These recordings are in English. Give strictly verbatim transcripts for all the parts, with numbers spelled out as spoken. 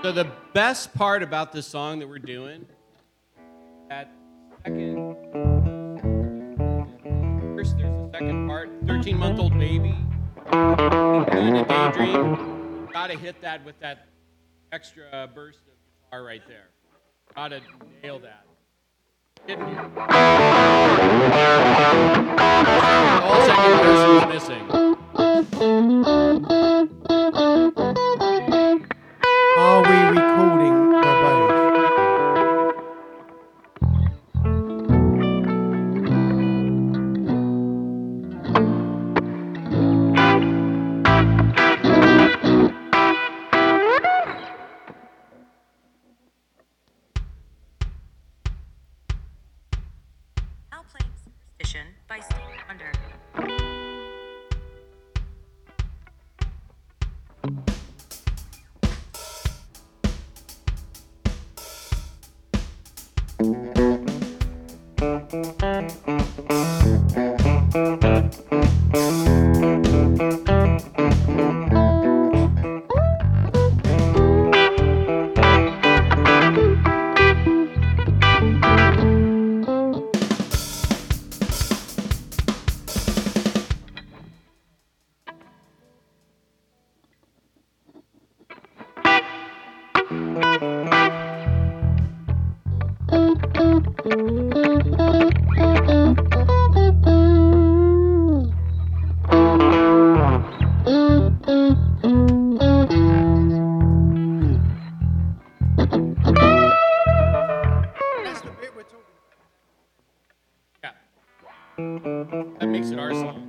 So the best part about this song that we're doing, that second verse, there's a second part, thirteen-month-old baby, doing a daydream. Gotta hit that with that extra burst of guitar right there. Gotta nail that. Hit me. All second verse is missing. Are we recording verbose? Now playing Superstition by Stevie Wonder. That's the bit we're talking Yeah. That makes it our song.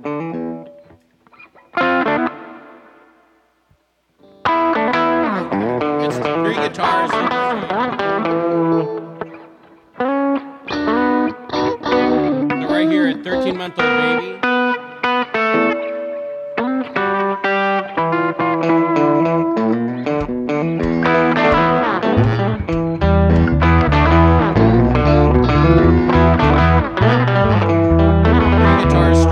It's three guitars. So right here at thirteen-month-old baby. Three guitars